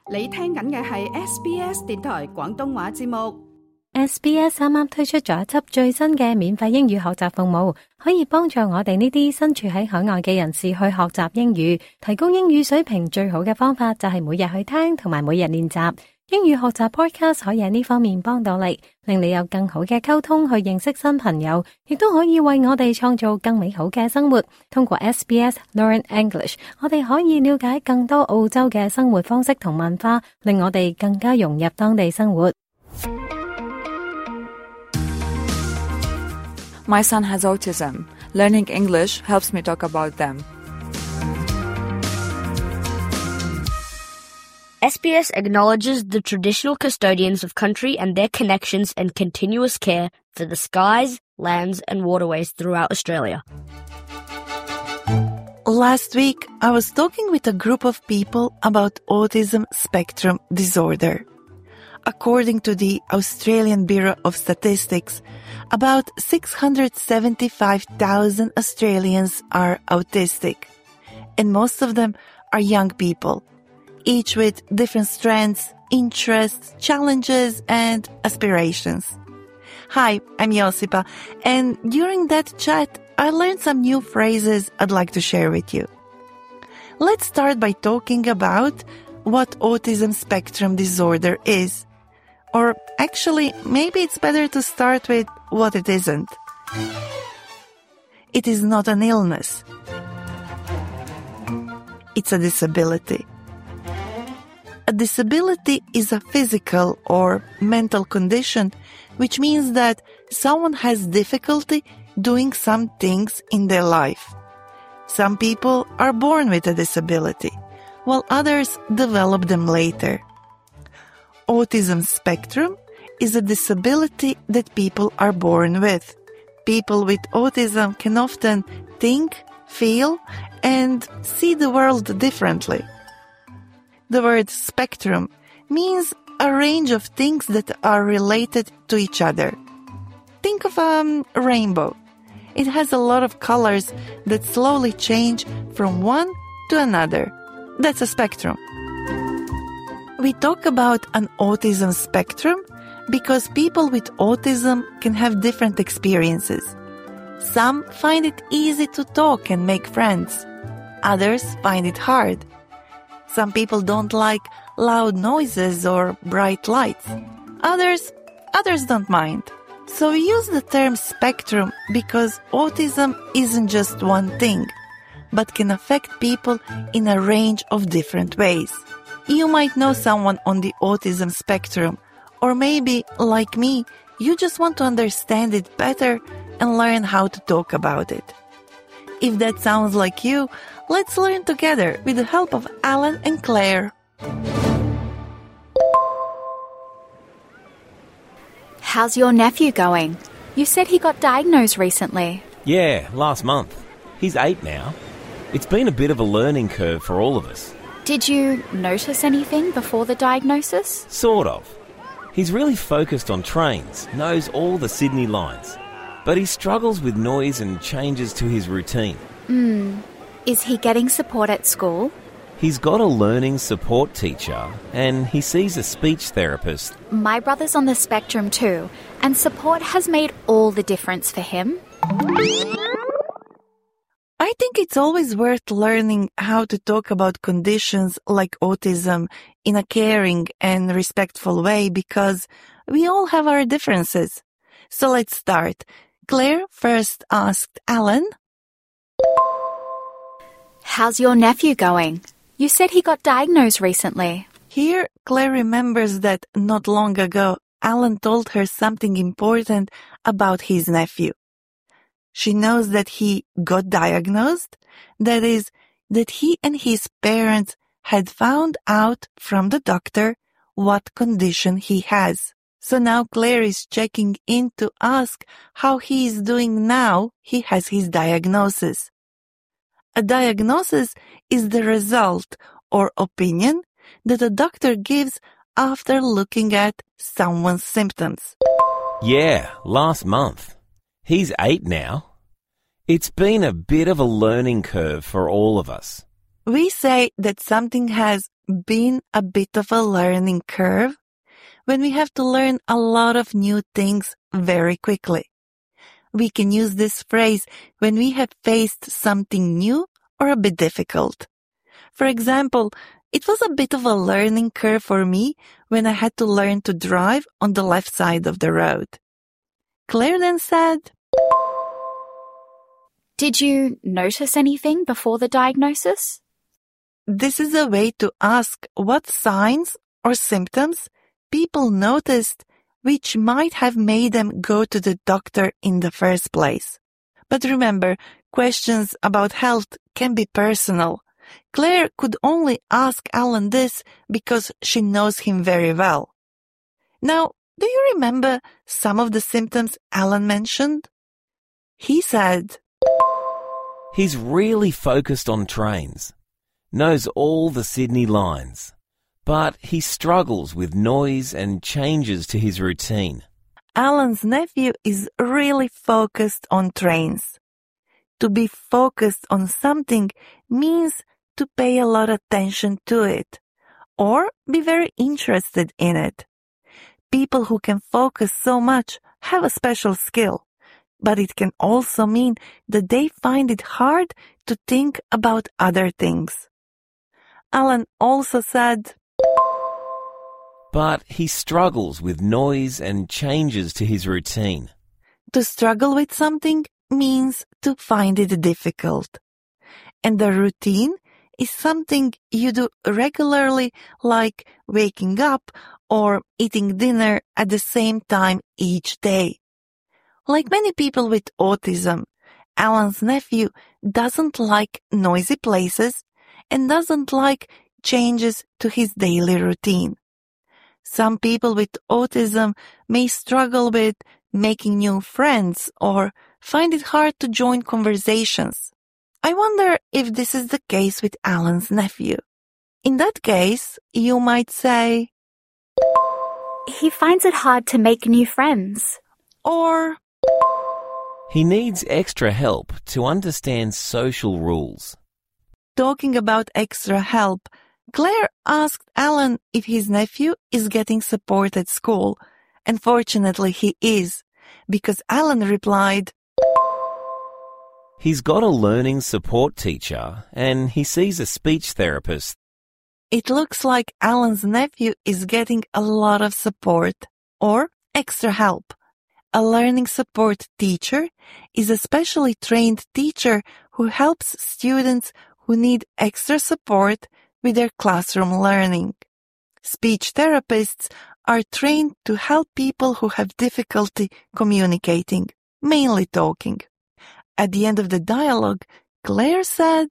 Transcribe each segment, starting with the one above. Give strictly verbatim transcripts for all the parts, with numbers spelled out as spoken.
你聽緊嘅係 S B S 電台廣東話節目。 S B S 啱啱推出咗一輯最新嘅免費英語學習服務，可以幫助我哋呢啲身處喺海外嘅人士去學習英語。提高英語水平最好嘅方法就係每日去聽同埋每日練習。英語學習 podcast 可以喺呢方面幫到你，令你有更好嘅溝通去認識新朋友，亦都可以為我哋創造更美好嘅生活。通過 S B S Learn English， 我哋可以了解更多澳洲嘅生活方式同文化，令我哋更加融入當地生活。 My son has autism. Learning English helps me talk about them. S B S acknowledges the traditional custodians of country and their connections and continuous care for the skies, lands and waterways throughout Australia. Last week, I was talking with a group of people about autism spectrum disorder. According to the Australian Bureau of Statistics, about six hundred seventy-five thousand Australians are autistic, and most of them are young people, each with different strengths, interests, challenges, and aspirations. Hi, I'm Josipa, and during that chat, I learned some new phrases I'd like to share with you. Let's start by talking about what autism spectrum disorder is. Or actually, maybe it's better to start with what it isn't. It is not an illness. It's a disability. A disability is a physical or mental condition, which means that someone has difficulty doing some things in their life. Some people are born with a disability, while others develop them later. Autism spectrum is a disability that people are born with. People with autism can often think, feel, and see the world differently. The word spectrum means a range of things that are related to each other. Think of a rainbow. It has a lot of colors that slowly change from one to another. That's a spectrum. We talk about an autism spectrum because people with autism can have different experiences. Some find it easy to talk and make friends. Others find it hard. Some people don't like loud noises or bright lights. Others, others don't mind. So we use the term spectrum because autism isn't just one thing, but can affect people in a range of different ways. You might know someone on the autism spectrum, or maybe, like me, you just want to understand it better and learn how to talk about it. If that sounds like you, let's learn together with the help of Alan and Claire. How's your nephew going? You said he got diagnosed recently. Yeah, last month. He's eight now. It's been a bit of a learning curve for all of us. Did you notice anything before the diagnosis? Sort of. He's really focused on trains, knows all the Sydney lines, but he struggles with noise and changes to his routine. Hmm. Is he getting support at school? He's got a learning support teacher and he sees a speech therapist. My brother's on the spectrum too, and support has made all the difference for him. I think it's always worth learning how to talk about conditions like autism in a caring and respectful way because we all have our differences. So let's start. Claire first asked Alan, How's your nephew going? You said he got diagnosed recently. Here, Claire remembers that not long ago, Alan told her something important about his nephew. She knows that he got diagnosed, that is, that he and his parents had found out from the doctor what condition he has. So now Claire is checking in to ask how he is doing now he has his diagnosis. A diagnosis is the result or opinion that a doctor gives after looking at someone's symptoms. Yeah, last month. He's eight now. It's been a bit of a learning curve for all of us. We say that something has been a bit of a learning curve when we have to learn a lot of new things very quickly? We can use this phrase when we have faced something new or a bit difficult. For example, it was a bit of a learning curve for me when I had to learn to drive on the left side of the road. Claire then said, Did you notice anything before the diagnosis? This is a way to ask what signs or symptoms people noticed which might have made them go to the doctor in the first place. But remember, questions about health can be personal. Claire could only ask Alan this because she knows him very well. Now, do you remember some of the symptoms Alan mentioned? He said, He's really focused on trains, knows all the Sydney lines, but he struggles with noise and changes to his routine. Alan's nephew is really focused on trains. To be focused on something means to pay a lot of attention to it or be very interested in it. People who can focus so much have a special skill, but it can also mean that they find it hard to think about other things. Alan also said, But he struggles with noise and changes to his routine. To struggle with something means to find it difficult. And the routine is something you do regularly, like waking up or eating dinner at the same time each day. Like many people with autism, Alan's nephew doesn't like noisy places and doesn't like changes to his daily routine. Some people with autism may struggle with making new friends or find it hard to join conversations. I wonder if this is the case with Alan's nephew. In that case, you might say, He finds it hard to make new friends. Or, He needs extra help to understand social rules. Talking about extra help, Claire asked Alan if his nephew is getting support at school, and fortunately he is, because Alan replied, He's got a learning support teacher and he sees a speech therapist. It looks like Alan's nephew is getting a lot of support or extra help. A learning support teacher is a specially trained teacher who helps students who need extra support with their classroom learning. Speech therapists are trained to help people who have difficulty communicating, mainly talking. At the end of the dialogue, Claire said,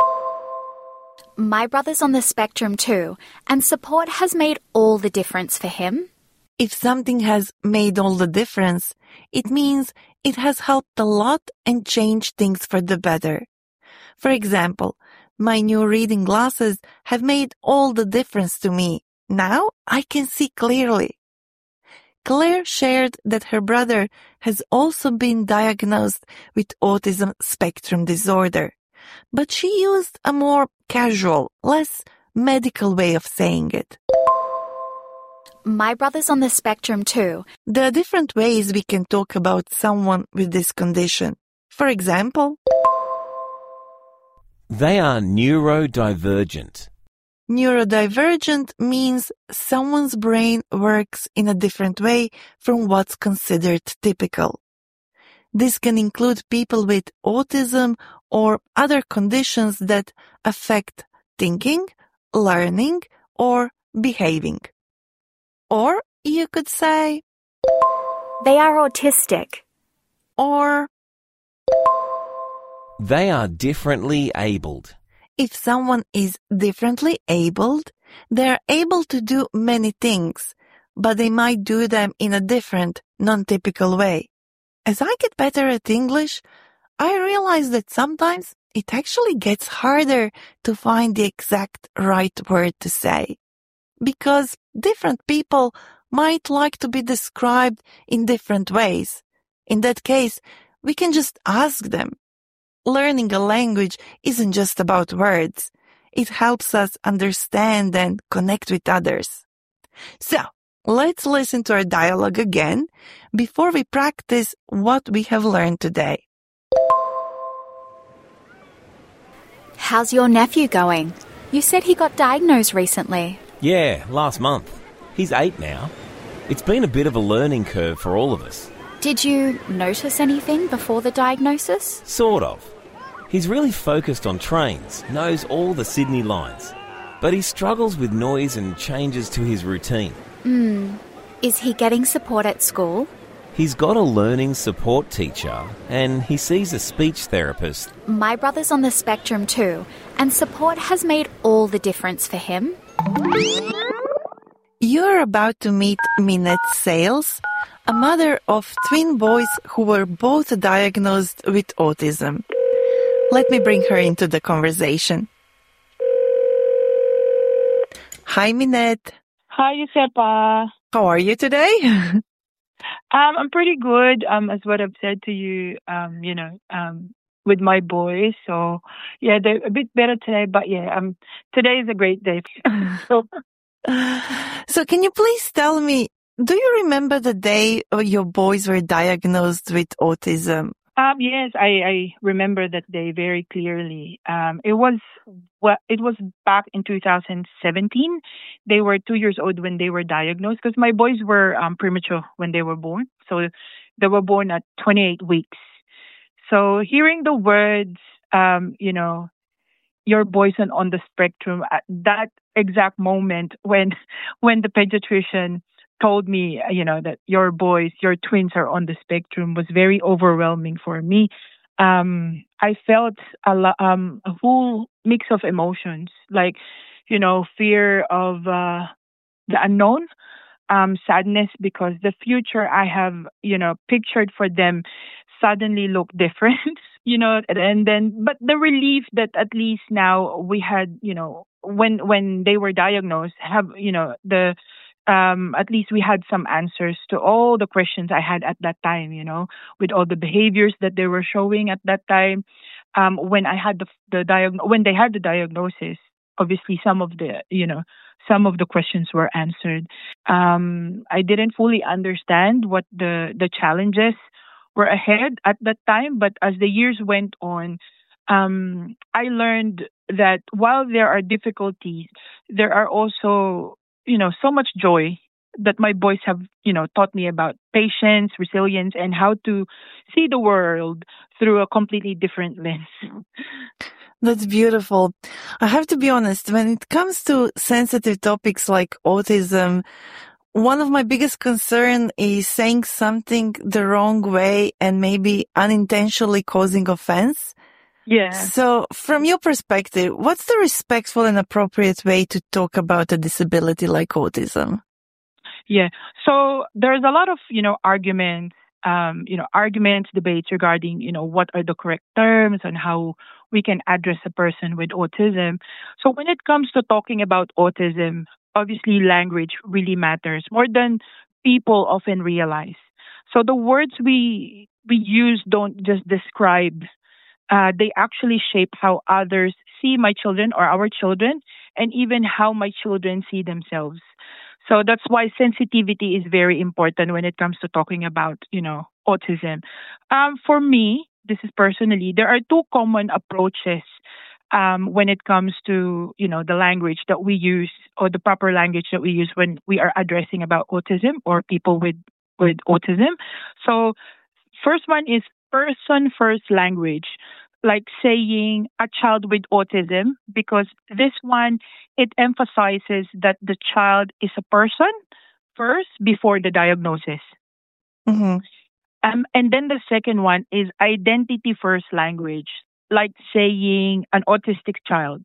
My brother's on the spectrum too, and support has made all the difference for him. If something has made all the difference, it means it has helped a lot and changed things for the better. For example, my new reading glasses have made all the difference to me. Now I can see clearly. Claire shared that her brother has also been diagnosed with autism spectrum disorder, but she used a more casual, less medical way of saying it. My brother's on the spectrum too. There are different ways we can talk about someone with this condition. For example, They are neurodivergent. neurodivergent means someone's brain works in a different way from what's considered typical. This can include people with autism or other conditions that affect thinking, learning, or behaving. Or you could say, They are autistic. or They are differently abled. if someone is differently abled, they're able to do many things, but they might do them in a different, non-typical way. As I get better at English, I realize that sometimes it actually gets harder to find the exact right word to say, because different people might like to be described in different ways. In that case, we can just ask them. Learning a language isn't just about words. It helps us understand and connect with others. So, let's listen to our dialogue again before we practice what we have learned today. How's your nephew going? You said he got diagnosed recently. Yeah, last month. He's eight now. It's been a bit of a learning curve for all of us. Did you notice anything before the diagnosis? Sort of. He's really focused on trains, knows all the Sydney lines, but he struggles with noise and changes to his routine. Hmm. Is he getting support at school? He's got a learning support teacher and he sees a speech therapist. My brother's on the spectrum too, and support has made all the difference for him. You're about to meet Minette Sales, a mother of twin boys who were both diagnosed with autism. Let me bring her into the conversation. Hi, Minette. Hi, Josepa. How are you today? um, I'm pretty good, um, as what I've said to you, um, you know, um, with my boys. So, yeah, they're a bit better today, but yeah, um, today is a great day. so, so can you please tell me, do you remember the day your boys were diagnosed with autism? Um, yes, I, I remember that day very clearly. Um, it was well, it was back in two thousand seventeen. They were two years old when they were diagnosed because my boys were um, premature when they were born. So they were born at twenty-eight weeks. So hearing the words, um, you know, your boys are on the spectrum at that exact moment when when the pediatrician told me, you know, that your boys, your twins are on the spectrum was very overwhelming for me. Um, I felt a, lo- um, a whole mix of emotions, like, you know, fear of uh, the unknown, um, sadness because the future I have, you know, pictured for them suddenly looked different, you know, and then, but the relief that at least now we had, you know, when when they were diagnosed, have, you know, the Um, at least we had some answers to all the questions I had at that time, you know, with all the behaviors that they were showing at that time. Um, when I had the the diag- when they had the diagnosis, obviously some of the, you know, some of the questions were answered. Um, I didn't fully understand what the the challenges were ahead at that time, but as the years went on, um, I learned that while there are difficulties, there are also, you know, so much joy that my boys have, you know, taught me about patience, resilience, and how to see the world through a completely different lens. That's beautiful. I have to be honest, when it comes to sensitive topics like autism, one of my biggest concern is saying something the wrong way and maybe unintentionally causing offense. Yeah. So from your perspective, what's the respectful and appropriate way to talk about a disability like autism? Yeah. So there's a lot of, you know, arguments, um, you know, arguments, debates regarding, you know, what are the correct terms and how we can address a person with autism. So when it comes to talking about autism, obviously language really matters more than people often realize. So the words we we use don't just describe Uh, they actually shape how others see my children or our children, and even how my children see themselves. So that's why sensitivity is very important when it comes to talking about, you know, autism. Um, for me, this is personally, there are two common approaches um, when it comes to, you know, the language that we use or the proper language that we use when we are addressing about autism or people with, with autism. So first one is person first language, like saying a child with autism, because this one, it emphasizes that the child is a person first before the diagnosis. Mm-hmm. Um, and then the second one is identity first language, like saying an autistic child.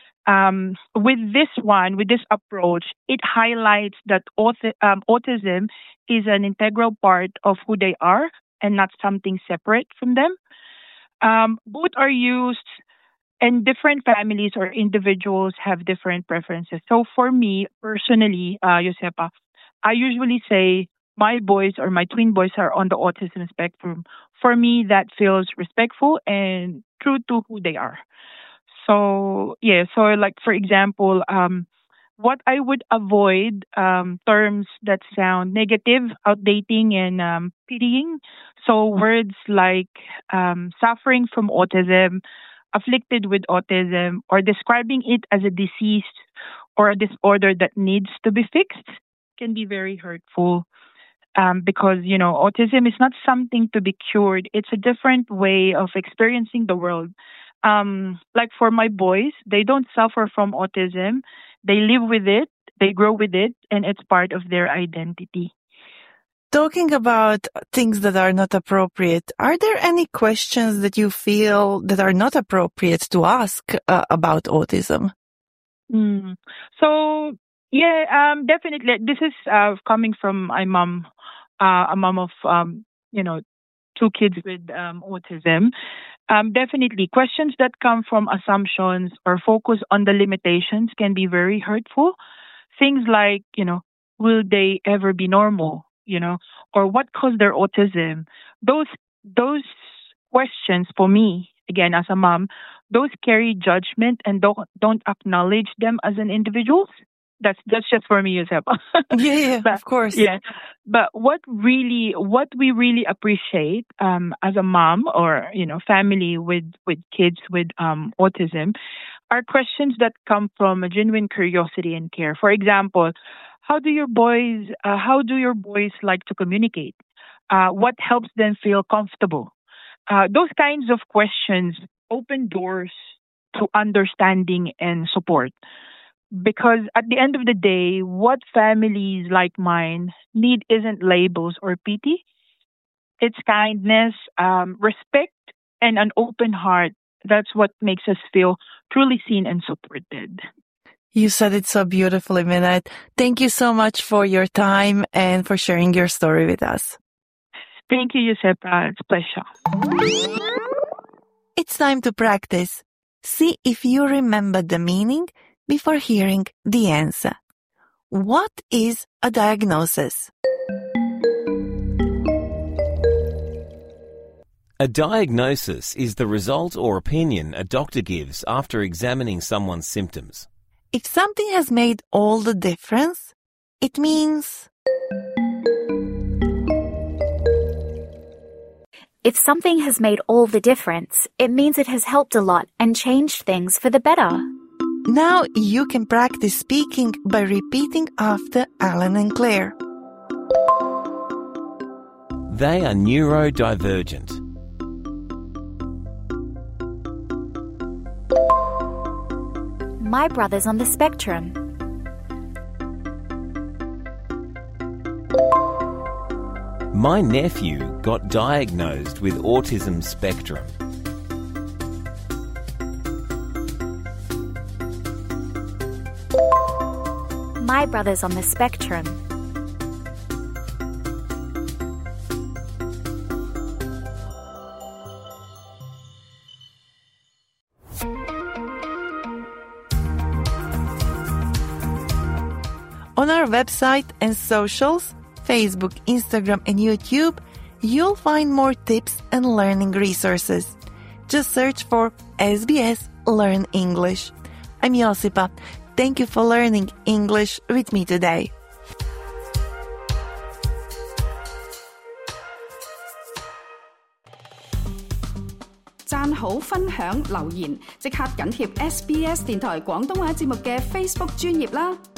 Um, with this one, with this approach, it highlights that auth- um, autism is an integral part of who they are and not something separate from them. Um, both are used, and different families or individuals have different preferences. So for me, personally, uh, Josepa, I usually say my boys or my twin boys are on the autism spectrum. For me, that feels respectful and true to who they are. So, yeah, so like, for example, um, what I would avoid um, terms that sound negative, outdating, and um, pitying. So words like um, suffering from autism, afflicted with autism, or describing it as a disease or a disorder that needs to be fixed can be very hurtful. Um, because, you know, autism is not something to be cured. It's a different way of experiencing the world. Um, like for my boys, they don't suffer from autism. They live with it, they grow with it, and it's part of their identity. Talking about things that are not appropriate, are there any questions that you feel that are not appropriate to ask uh, about autism? Mm. So, yeah, um, definitely. This is uh, coming from my mom, uh, a mom of, um, you know, two kids with um, autism. Um, definitely, questions that come from assumptions or focus on the limitations can be very hurtful. Things like, you know, will they ever be normal? You know, or what caused their autism? Those those questions for me, again as a mom, those carry judgment and don't don't acknowledge them as an individuals. That's that's just for me, Josep. Yeah, yeah, but, of course. Yeah, but what really, what we really appreciate um, as a mom or you know family with with kids with um, autism, are questions that come from a genuine curiosity and care. For example, how do your boys uh, how do your boys like to communicate? Uh, what helps them feel comfortable? Uh, those kinds of questions open doors to understanding and support. Because at the end of the day, what families like mine need isn't labels or pity. It's kindness, um, respect, and an open heart. That's what makes us feel truly seen and supported. You said it so beautifully, Minette. Thank you so much for your time and for sharing your story with us. Thank you, Josepa. It's a pleasure. It's time to practice. See if you remember the meaning before hearing the answer. What is a diagnosis? A diagnosis is the result or opinion a doctor gives after examining someone's symptoms. If something has made all the difference, it means... If something has made all the difference, it means it has helped a lot and changed things for the better. Now you can practice speaking by repeating after Alan and Claire. They are neurodivergent. My brother's on the spectrum. My nephew got diagnosed with autism spectrum. My brother's on the spectrum. On our website and socials, Facebook, Instagram, and YouTube, you'll find more tips and learning resources. Just search for S B S Learn English. I'm Josipa. Thank you for learning English with me today. 讚好、分享、留言，即刻緊貼 S B S 電台廣東話節目嘅 Facebook 專頁啦！